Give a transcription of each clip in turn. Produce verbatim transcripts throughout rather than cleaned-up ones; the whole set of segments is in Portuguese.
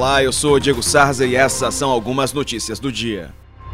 Olá, eu sou o Diego Sarza e essas são algumas notícias do dia.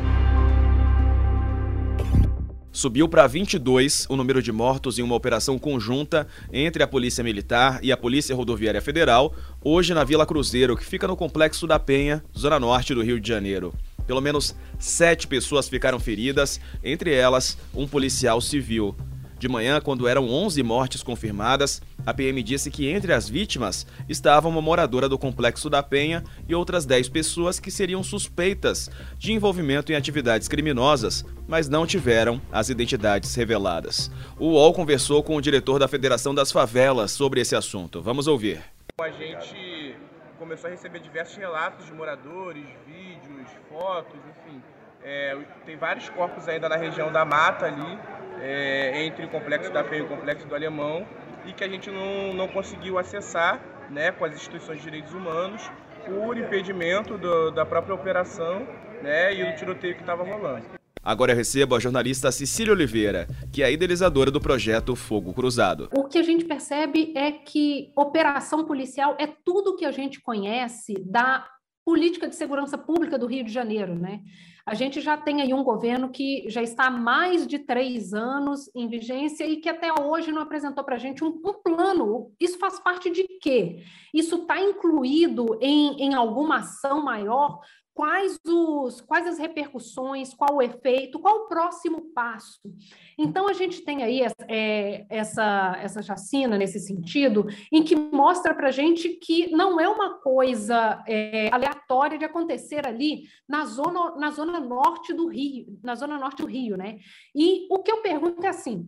Subiu para vinte e dois o número de mortos em uma operação conjunta entre a Polícia Militar e a Polícia Rodoviária Federal, hoje na Vila Cruzeiro, que fica no Complexo da Penha, zona norte do Rio de Janeiro. Pelo menos sete pessoas ficaram feridas, entre elas um policial civil. De manhã, quando eram onze mortes confirmadas, a P M disse que entre as vítimas estava uma moradora do Complexo da Penha e outras dez pessoas que seriam suspeitas de envolvimento em atividades criminosas, mas não tiveram as identidades reveladas. O U O L conversou com o diretor da Federação das Favelas sobre esse assunto. Vamos ouvir. A gente começou a receber diversos relatos de moradores, vídeos, fotos, enfim. É, tem vários corpos ainda na região da Mata ali, é, entre o Complexo da Penha e o Complexo do Alemão, e que a gente não, não conseguiu acessar, né, com as instituições de direitos humanos por impedimento do, da própria operação, né, e do tiroteio que estava rolando. Agora eu recebo a jornalista Cecília Oliveira, que é a idealizadora do projeto Fogo Cruzado. O que a gente percebe é que operação policial é tudo que a gente conhece da política de segurança pública do Rio de Janeiro, né? A gente já tem aí um governo que já está há mais de três anos em vigência e que até hoje não apresentou para a gente um, um plano. Isso faz parte de quê? Isso está incluído em, em alguma ação maior? Quais, os, quais as repercussões, qual o efeito, qual o próximo passo? Então, a gente tem aí é, essa, essa chacina nesse sentido, em que mostra para a gente que não é uma coisa é, aleatória de acontecer ali na zona, na zona norte do Rio, na zona norte do Rio, né? E o que eu pergunto é assim,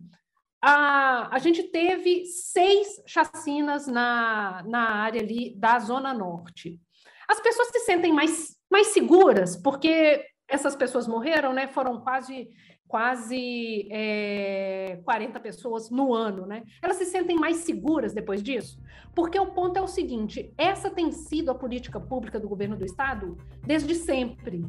a, a gente teve seis chacinas na, na área ali da zona norte. As pessoas se sentem mais mais seguras, porque essas pessoas morreram, né? Foram quase, quase é, quarenta pessoas no ano, né? Elas se sentem mais seguras depois disso? Porque o ponto é o seguinte, essa tem sido a política pública do governo do estado desde sempre.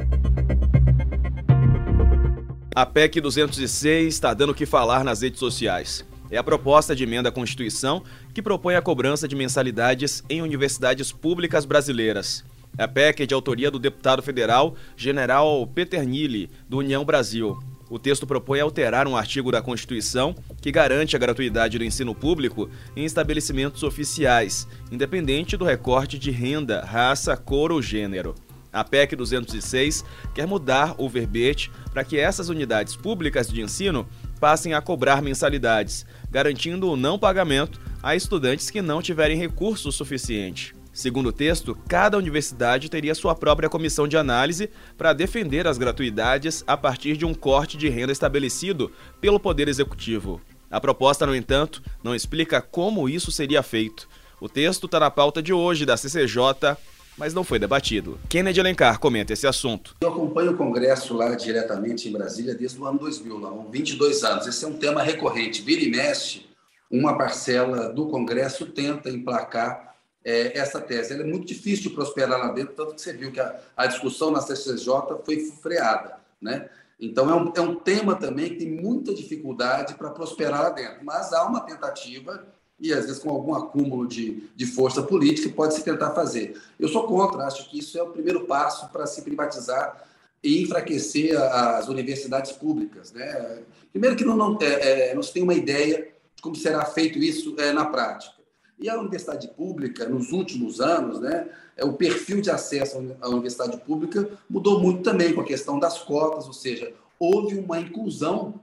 A P E C duzentos e seis está dando o que falar nas redes sociais. É a proposta de emenda à Constituição que propõe a cobrança de mensalidades em universidades públicas brasileiras. A P E C é de autoria do deputado federal General Peternilli, do União Brasil. O texto propõe alterar um artigo da Constituição que garante a gratuidade do ensino público em estabelecimentos oficiais, independente do recorte de renda, raça, cor ou gênero. A P E C duzentos e seis quer mudar o verbete para que essas unidades públicas de ensino passem a cobrar mensalidades, garantindo o não pagamento a estudantes que não tiverem recurso suficiente. Segundo o texto, cada universidade teria sua própria comissão de análise para defender as gratuidades a partir de um corte de renda estabelecido pelo Poder Executivo. A proposta, no entanto, não explica como isso seria feito. O texto está na pauta de hoje da C C J, mas não foi debatido. Kennedy Alencar comenta esse assunto. Eu acompanho o Congresso lá diretamente em Brasília desde o ano dois mil, não, vinte e dois anos. Esse é um tema recorrente. Vira e mexe, uma parcela do Congresso tenta emplacar É, essa tese. Ela é muito difícil de prosperar lá dentro, tanto que você viu que a, a discussão na C C J foi freada, né? Então, é um, é um tema também que tem muita dificuldade para prosperar lá dentro, mas há uma tentativa, e às vezes com algum acúmulo de, de força política, pode-se tentar fazer. Eu sou contra, acho que isso é o primeiro passo para se privatizar e enfraquecer a, as universidades públicas, né? Primeiro que não, não, é, é, não se tem uma ideia de como será feito isso é, na prática. E a universidade pública, nos últimos anos, né, o perfil de acesso à universidade pública mudou muito também com a questão das cotas, ou seja, houve uma inclusão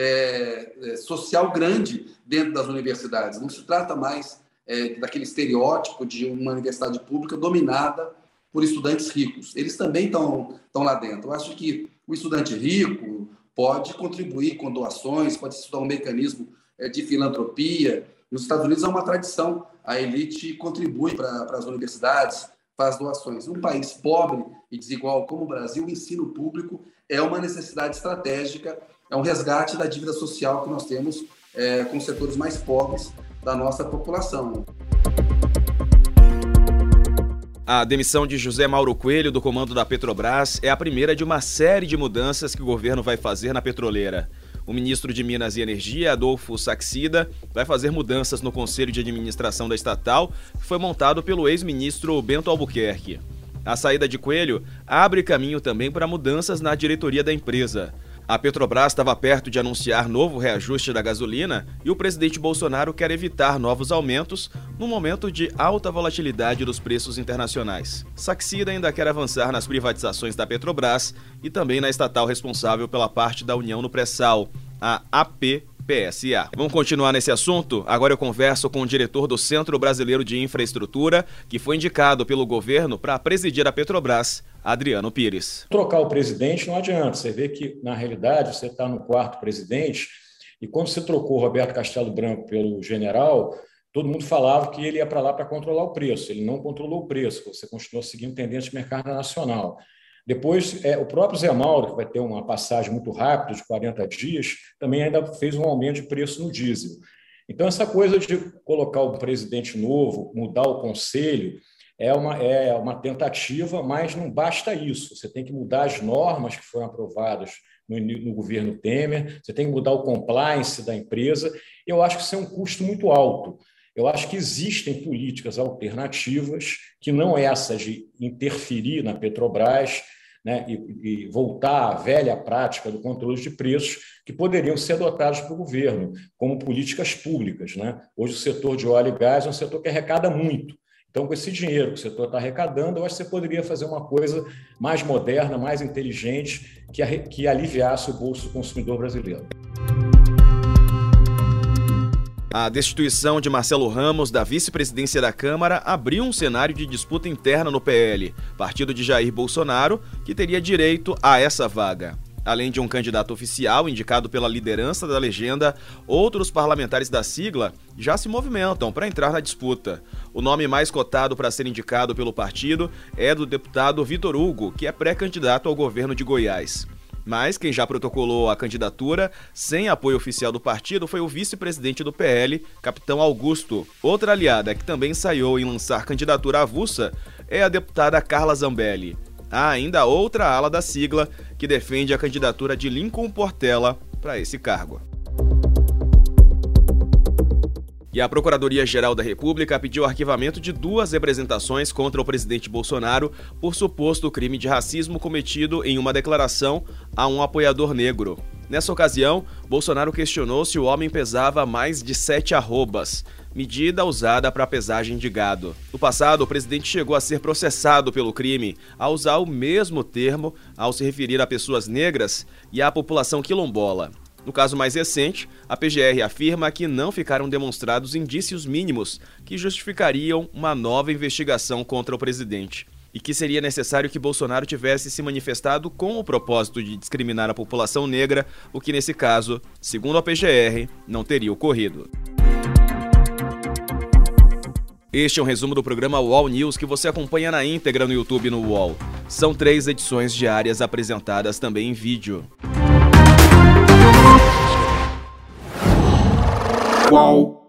é, social grande dentro das universidades. Não se trata mais é, daquele estereótipo de uma universidade pública dominada por estudantes ricos. Eles também estão, estão lá dentro. Eu acho que o estudante rico pode contribuir com doações, pode estudar um mecanismo é, de filantropia. Nos Estados Unidos há uma tradição, a elite contribui para as universidades, faz doações. Um país pobre e desigual como o Brasil, o ensino público é uma necessidade estratégica, é um resgate da dívida social que nós temos é, com os setores mais pobres da nossa população. A demissão de José Mauro Coelho do comando da Petrobras é a primeira de uma série de mudanças que o governo vai fazer na petroleira. O ministro de Minas e Energia, Adolfo Saxida, vai fazer mudanças no Conselho de Administração da estatal, que foi montado pelo ex-ministro Bento Albuquerque. A saída de Coelho abre caminho também para mudanças na diretoria da empresa. A Petrobras estava perto de anunciar novo reajuste da gasolina e o presidente Bolsonaro quer evitar novos aumentos no momento de alta volatilidade dos preços internacionais. Saxida ainda quer avançar nas privatizações da Petrobras e também na estatal responsável pela parte da União no pré-sal, a A P P S A. Vamos continuar nesse assunto? Agora eu converso com o diretor do Centro Brasileiro de Infraestrutura, que foi indicado pelo governo para presidir a Petrobras, Adriano Pires. Trocar o presidente não adianta. Você vê que, na realidade, você está no quarto presidente e quando você trocou Roberto Castelo Branco pelo general, todo mundo falava que ele ia para lá para controlar o preço. Ele não controlou o preço, você continuou seguindo tendência de mercado nacional. Depois, é, o próprio Zé Mauro, que vai ter uma passagem muito rápida de quarenta dias, também ainda fez um aumento de preço no diesel. Então, essa coisa de colocar o presidente novo, mudar o conselho, é uma, é uma tentativa, mas não basta isso. Você tem que mudar as normas que foram aprovadas no, no governo Temer, você tem que mudar o compliance da empresa. Eu acho que isso é um custo muito alto. Eu acho que existem políticas alternativas, que não essa de interferir na Petrobras, né, e, e voltar à velha prática do controle de preços, que poderiam ser adotadas pelo governo, como políticas públicas, né? Hoje o setor de óleo e gás é um setor que arrecada muito. Então, com esse dinheiro que o setor está arrecadando, eu acho que você poderia fazer uma coisa mais moderna, mais inteligente, que, que aliviasse o bolso do consumidor brasileiro. A destituição de Marcelo Ramos da vice-presidência da Câmara abriu um cenário de disputa interna no P L, partido de Jair Bolsonaro, que teria direito a essa vaga. Além de um candidato oficial indicado pela liderança da legenda, outros parlamentares da sigla já se movimentam para entrar na disputa. O nome mais cotado para ser indicado pelo partido é do deputado Vitor Hugo, que é pré-candidato ao governo de Goiás. Mas quem já protocolou a candidatura sem apoio oficial do partido foi o vice-presidente do P L, capitão Augusto. Outra aliada que também ensaiou em lançar candidatura avulsa é a deputada Carla Zambelli. Há ainda outra ala da sigla que defende a candidatura de Lincoln Portela para esse cargo. E a Procuradoria-Geral da República pediu arquivamento de duas representações contra o presidente Bolsonaro por suposto crime de racismo cometido em uma declaração a um apoiador negro. Nessa ocasião, Bolsonaro questionou se o homem pesava mais de sete arrobas, medida usada para pesagem de gado. No passado, o presidente chegou a ser processado pelo crime ao usar o mesmo termo ao se referir a pessoas negras e à população quilombola. No caso mais recente, a P G R afirma que não ficaram demonstrados indícios mínimos que justificariam uma nova investigação contra o presidente e que seria necessário que Bolsonaro tivesse se manifestado com o propósito de discriminar a população negra, o que nesse caso, segundo a P G R, não teria ocorrido. Este é um resumo do programa U O L News que você acompanha na íntegra no YouTube e no U O L. São três edições diárias apresentadas também em vídeo. Qual?